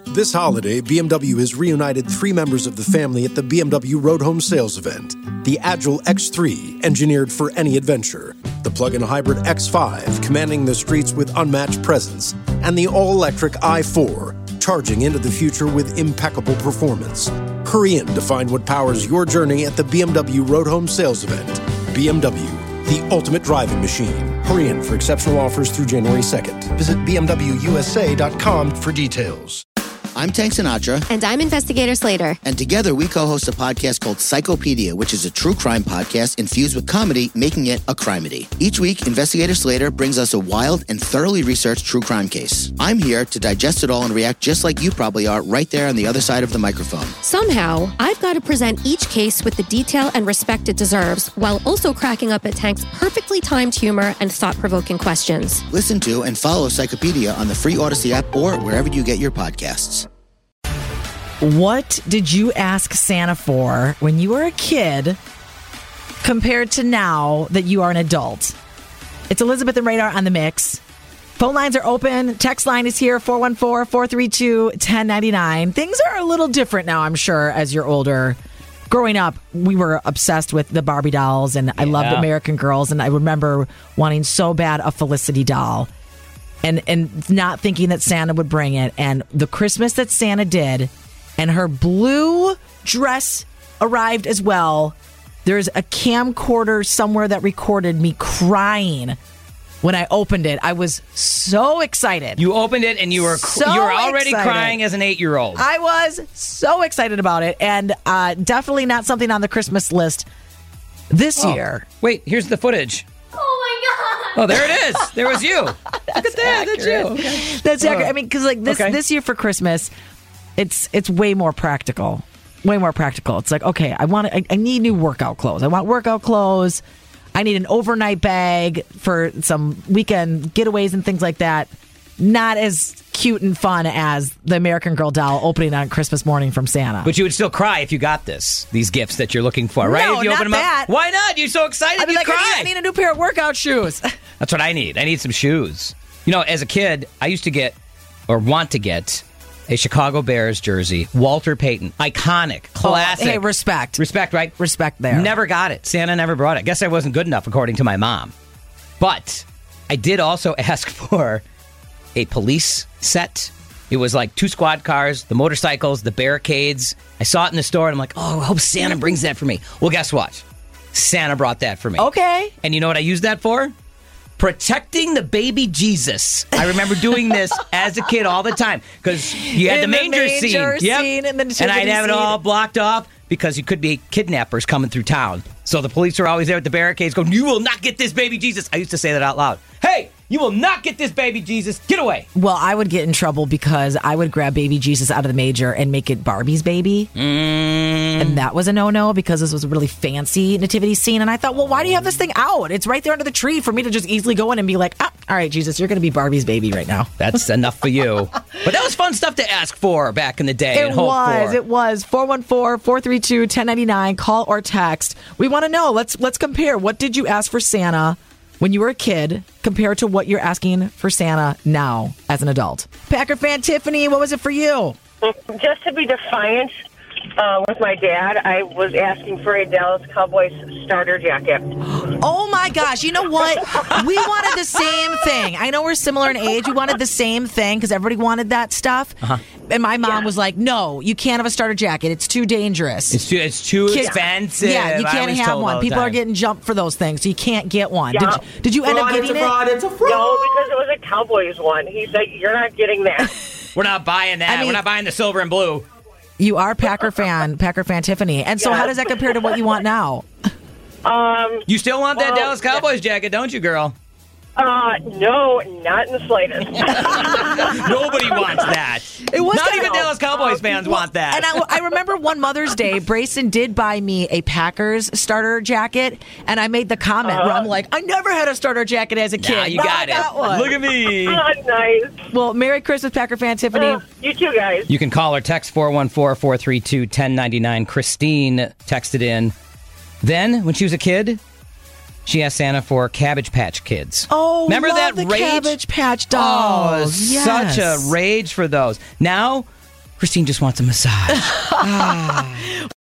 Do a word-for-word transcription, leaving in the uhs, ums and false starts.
This holiday, B M W has reunited three members of the family at the B M W Road Home Sales event. The Agile X three, engineered for any adventure. The plug-in hybrid X five, commanding the streets with unmatched presence. And the all-electric i four, charging into the future with impeccable performance. Hurry in to find what powers your journey at the B M W Road Home Sales event. B M W, the ultimate driving machine. Hurry in for exceptional offers through January second. Visit B M W U S A dot com for details. I'm Tank Sinatra. And I'm Investigator Slater. And together we co-host a podcast called Psychopedia, which is a true crime podcast infused with comedy, making it a crimedy. Each week, Investigator Slater brings us a wild and thoroughly researched true crime case. I'm here to digest it all and react just like you probably are right there on the other side of the microphone. Somehow, I've got to present each case with the detail and respect it deserves, while also cracking up at Tank's perfectly timed humor and thought-provoking questions. Listen to and follow Psychopedia on the free Odyssey app or wherever you get your podcasts. What did you ask Santa for when you were a kid compared to now that you are an adult? It's Elizabeth and Radar on the mix. Phone lines are open. Text line is here, four one four, four three two, one zero nine nine. Things are a little different now, I'm sure, as you're older. Growing up, we were obsessed with the Barbie dolls, and yeah. I loved American Girls, and I remember wanting so bad a Felicity doll and, and not thinking that Santa would bring it. And the Christmas that Santa did, and her blue dress arrived as well. There's a camcorder somewhere that recorded me crying when I opened it. I was so excited. You opened it and you were so you were already excited. Crying as an eight-year-old. I was so excited about it, and uh, definitely not something on the Christmas list this oh, year. Wait, here's the footage. Oh, my God. Oh, there it is. There was you. Look at that. That's you. Okay. That's accurate. I mean, because like this okay. this year for Christmas, It's it's way more practical, way more practical. It's like, okay, I want I, I need new workout clothes. I want workout clothes. I need an overnight bag for some weekend getaways and things like that. Not as cute and fun as the American Girl doll opening on Christmas morning from Santa. But you would still cry if you got this, these gifts that you're looking for, right? No, if you not open them that. Up, why not? You're so excited. I'd be you like, cry. I need, I need a new pair of workout shoes. That's what I need. I need some shoes. You know, as a kid, I used to get, or want to get, a Chicago Bears jersey. Walter Payton. Iconic. Classic. Oh, hey, respect. Respect, right? Respect there. Never got it. Santa never brought it. Guess I wasn't good enough, according to my mom. But I did also ask for a police set. It was like two squad cars, the motorcycles, the barricades. I saw it in the store, and I'm like, oh, I hope Santa brings that for me. Well, guess what? Santa brought that for me. Okay. And you know what I used that for? Protecting the baby Jesus. I remember doing this as a kid all the time because you had in the manger, the manger scene. Yep. scene and, then and I'd have it scene. all blocked off because you could be kidnappers coming through town. So the police were always there at the barricades going, you will not get this baby Jesus. I used to say that out loud. Hey, you will not get this baby Jesus. Get away. Well, I would get in trouble because I would grab baby Jesus out of the manger and make it Barbie's baby. Mm. And that was a no-no because this was a really fancy nativity scene. And I thought, well, why do you have this thing out? It's right there under the tree for me to just easily go in and be like, ah, all right, Jesus, you're going to be Barbie's baby right now. That's enough for you. But that was fun stuff to ask for back in the day. It and hope was. for. It was. four one four, four three two, one zero nine nine. Call or text. We want to know. Let's let's compare. What did you ask for Santa when you were a kid compared to what you're asking for Santa now as an adult? Packer fan Tiffany, what was it for you? Just to be defiant uh, with my dad, I was asking for a Dallas Cowboys starter jacket. Oh, my gosh. You know what? We wanted the same thing. I know we're similar in age. We wanted the same thing because everybody wanted that stuff. Uh-huh. And my mom yeah. was like, no, you can't have a starter jacket. It's too dangerous. It's too, it's too Kids, expensive. Yeah, you can't have one. People are getting jumped for those things, so you can't get one. Yeah. Did, you, did you end fraud, up getting it's a fraud, it? It's a fraud. No, because it was a Cowboys one. He's like, you're not getting that. We're not buying that. I mean, we're not buying the silver and blue. You are Packer fan, Packer fan Tiffany. And so yeah. how does that compare to what you want now? Um, you still want that well, Dallas Cowboys yeah. jacket, don't you, girl? Uh, no, not in the slightest. Nobody wants that. It was not even Dallas Cowboys fans well, want that. And I, I remember one Mother's Day, Brayson did buy me a Packers starter jacket, and I made the comment uh, where I'm like, I never had a starter jacket as a kid. Nah, you now got I got it. One. Look at me. Oh, nice. Well, Merry Christmas, Packer fan Tiffany. Uh, you too, guys. You can call or text four one four, four three two, one zero nine nine. Christine texted in. Then, when she was a kid, she asked Santa for Cabbage Patch Kids. Oh, remember love that the rage? Cabbage Patch dolls. Oh, yes. such a rage for those. Now, Christine just wants a massage. Ah.